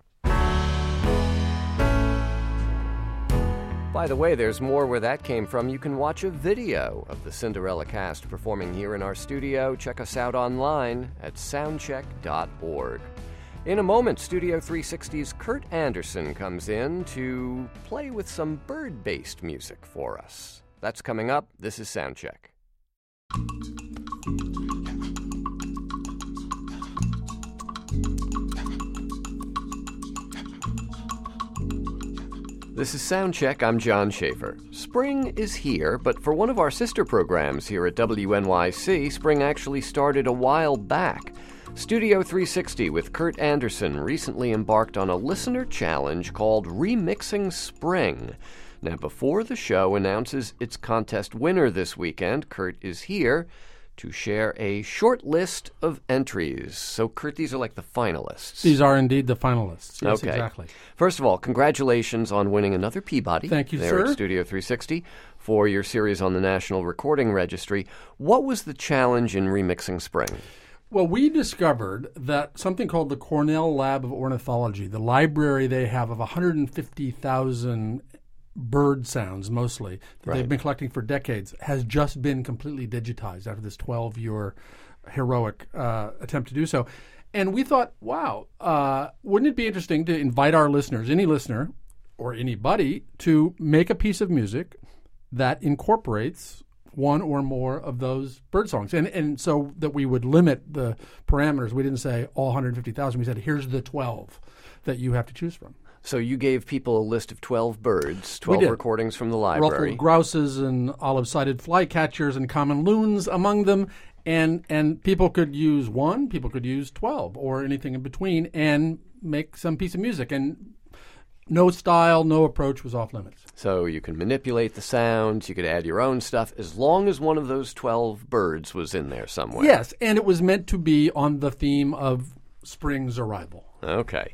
By the way, there's more where that came from. You can watch a video of the Cinderella cast performing here in our studio. Check us out online at soundcheck dot org. In a moment, Studio three sixty's Kurt Anderson comes in to play with some bird-based music for us. That's coming up. This is Soundcheck. This is Soundcheck. I'm John Schaefer. Spring is here, but for one of our sister programs here at W N Y C, spring actually started a while back. Studio three sixty with Kurt Anderson recently embarked on a listener challenge called Remixing Spring. Now, before the show announces its contest winner this weekend, Kurt is here to share a short list of entries. So, Kurt, these are like the finalists. These are indeed the finalists. Yes, okay. exactly. First of all, congratulations on winning another Peabody. Thank you, there sir. at Studio three sixty for your series on the National Recording Registry. What was the challenge in Remixing Spring? Well, we discovered that something called the Cornell Lab of Ornithology, the library they have of one hundred fifty thousand bird sounds mostly that Right. they've been collecting for decades, has just been completely digitized after this twelve-year heroic uh, attempt to do so. And we thought, wow, uh, wouldn't it be interesting to invite our listeners, any listener or anybody, to make a piece of music that incorporates one or more of those bird songs. And and so that we would limit the parameters. We didn't say all one hundred fifty thousand. We said, here's the twelve that you have to choose from. So you gave people a list of twelve birds, twelve recordings from the library. Ruffled grouses and olive-sided flycatchers and common loons among them. And and people could use one, people could use twelve, or anything in between, and make some piece of music. And no style, no approach was off limits. So you can manipulate the sounds, you could add your own stuff, as long as one of those twelve birds was in there somewhere. Yes, and it was meant to be on the theme of spring's arrival. Okay.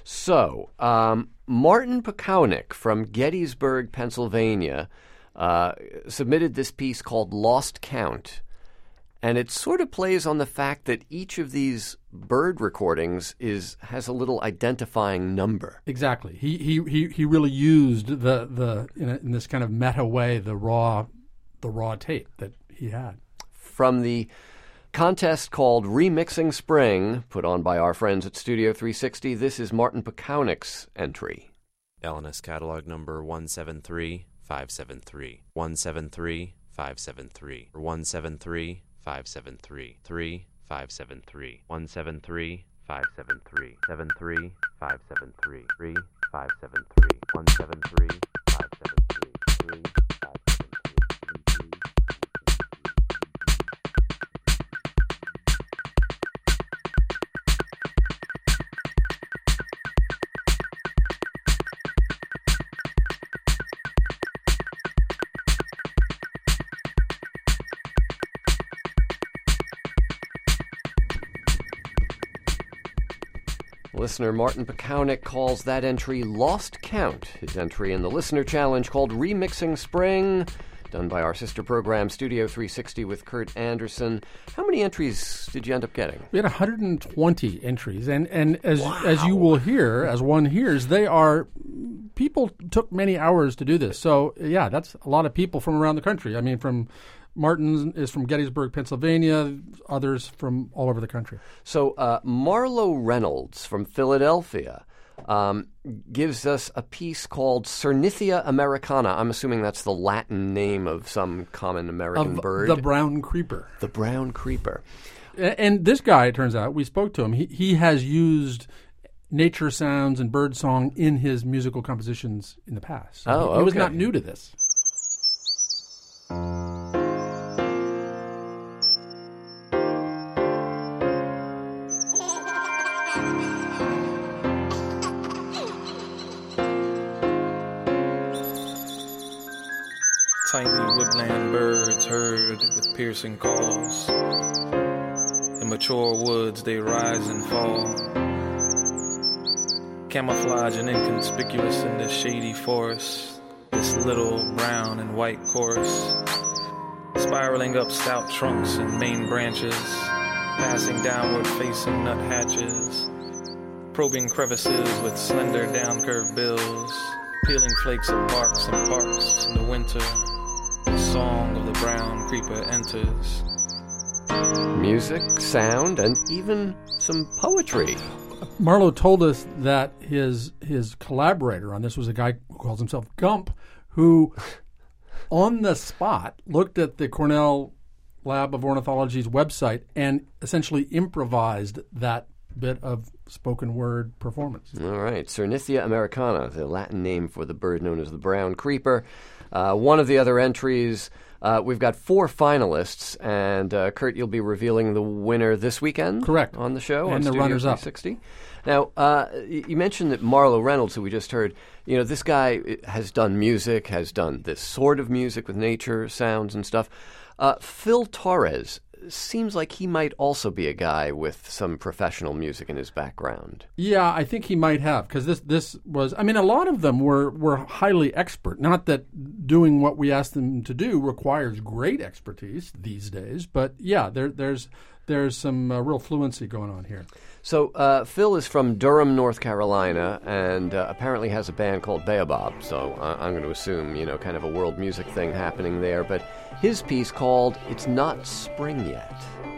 So, um, Martin Pekownik from Gettysburg, Pennsylvania, uh, submitted this piece called Lost Count. And it sort of plays on the fact that each of these bird recordings is has a little identifying number. Exactly. He he he, he really used the the in, a, in this kind of meta way the raw the raw tape that he had. From the contest called Remixing Spring, put on by our friends at Studio three sixty, this is Martin Pekaunik's entry. L N S catalog number one seven three five seven three. one seven three five seven three. one seven three five seven three. three five seven three. one seven three five seven three. seven three five seven three. three five seven three. one seven three five seven three. three five seven three. Listener Martin Pekaunik calls that entry Lost Count, his entry in the listener challenge called Remixing Spring, done by our sister program Studio three sixty with Kurt Anderson. How many entries did you end up getting? We had one hundred twenty entries, and, and as wow. as you will hear, as one hears, they are, people took many hours to do this. So, yeah, that's a lot of people from around the country. I mean, from Martin is from Gettysburg, Pennsylvania, others from all over the country. So uh, Marlo Reynolds from Philadelphia um, gives us a piece called Cernithia americana. I'm assuming that's the Latin name of some common American of bird. The brown creeper. The brown creeper. And, and this guy, it turns out, we spoke to him, he, he has used nature sounds and bird song in his musical compositions in the past. So oh, he, okay. he was not new to this. Tiny woodland birds heard with piercing calls. In mature woods they rise and fall, camouflage and inconspicuous in this shady forest. This little brown and white chorus, spiraling up stout trunks and main branches, passing downward facing nuthatches, probing crevices with slender down-curved bills, peeling flakes of barks and parks in the winter. The song of the brown creeper enters. Music, sound, and even some poetry. Marlo told us that his his collaborator on this was a guy who calls himself Gump, who on the spot looked at the Cornell Lab of Ornithology's website and essentially improvised that bit of spoken word performance. All right. Cernithia americana, the Latin name for the bird known as the brown creeper. Uh, one of the other entries, uh, we've got four finalists, and uh, Kurt, you'll be revealing the winner this weekend. Correct. On the show, and on the Studio runners-up. three sixty. Now, uh, you mentioned that Marlo Reynolds, who we just heard, you know, this guy has done music, has done this sort of music with nature sounds and stuff. Uh, Phil Torres seems like he might also be a guy with some professional music in his background. Yeah, I think he might have, because this this was, I mean, a lot of them were, were highly expert. Not that doing what we asked them to do requires great expertise these days, but yeah, there, there's there's some uh, real fluency going on here. So uh, Phil is from Durham, North Carolina, and uh, apparently has a band called Baobab, so uh, I'm going to assume, you know, kind of a world music thing happening there. But his piece called It's Not Spring Yet.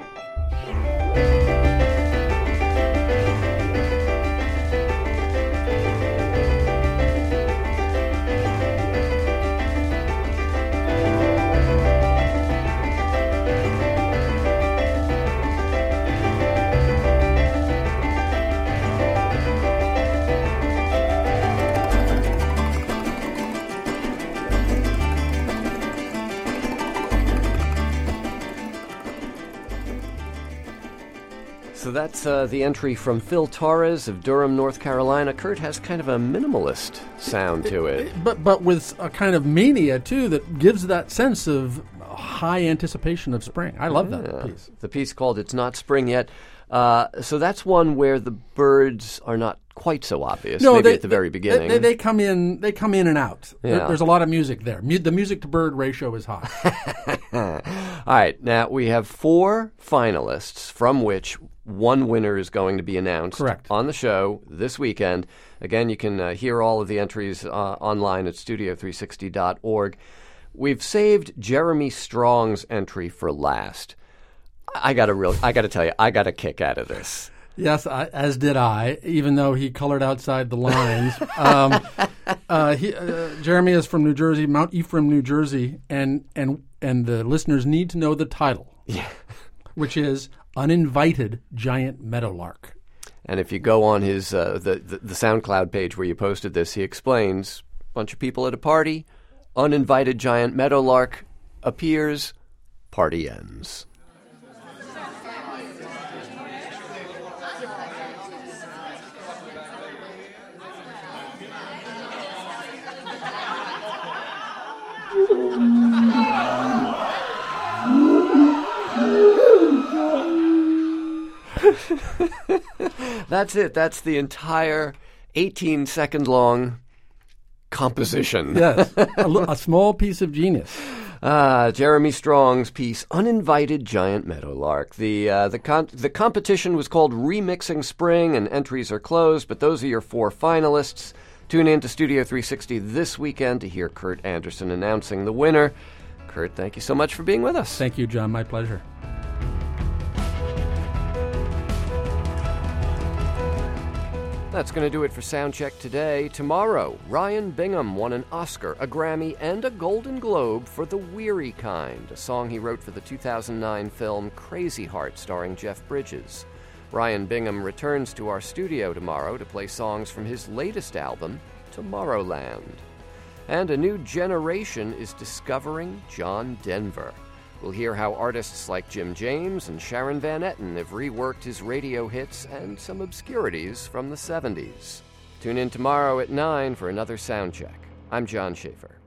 So that's uh, the entry from Phil Torres of Durham, North Carolina. Kurt has kind of a minimalist sound to it. But but with a kind of mania, too, that gives that sense of high anticipation of spring. I love yeah. that piece. The piece called It's Not Spring Yet. Uh, so that's one where the birds are not quite so obvious. No, maybe they, at the very they, beginning. They, they come in. They come in and out. There- Yeah. there's a lot of music there. Mu- the music to bird ratio is high. All right, now we have four finalists from which one winner is going to be announced Correct. on the show this weekend. Again, you can uh, hear all of the entries uh, online at studio three sixty dot org. We've saved Jeremy Strong's entry for last. I got to real I got to tell you, I got a kick out of this. Yes, I, as did I, even though he colored outside the lines. um, uh, he, uh, Jeremy is from New Jersey, Mount Ephraim, New Jersey, and and and the listeners need to know the title, yeah. which is Uninvited Giant Meadowlark. And if you go on his uh, the, the the SoundCloud page where you posted this, he explains: bunch of people at a party, uninvited giant meadowlark appears, party ends. That's it. That's the entire eighteen second long composition. Yes, a, l- a small piece of genius. Ah, Jeremy Strong's piece, "Uninvited Giant Meadowlark." The uh, the con- the competition was called Remixing Spring, and entries are closed. But those are your four finalists. Tune in to Studio three sixty this weekend to hear Kurt Anderson announcing the winner. Kurt, thank you so much for being with us. Thank you, John. My pleasure. That's going to do it for Soundcheck today. Tomorrow, Ryan Bingham won an Oscar, a Grammy, and a Golden Globe for The Weary Kind, a song he wrote for the two thousand nine film Crazy Heart starring Jeff Bridges. Ryan Bingham returns to our studio tomorrow to play songs from his latest album, Tomorrowland. And a new generation is discovering John Denver. We'll hear how artists like Jim James and Sharon Van Etten have reworked his radio hits and some obscurities from the seventies. Tune in tomorrow at nine for another Soundcheck. I'm John Schaefer.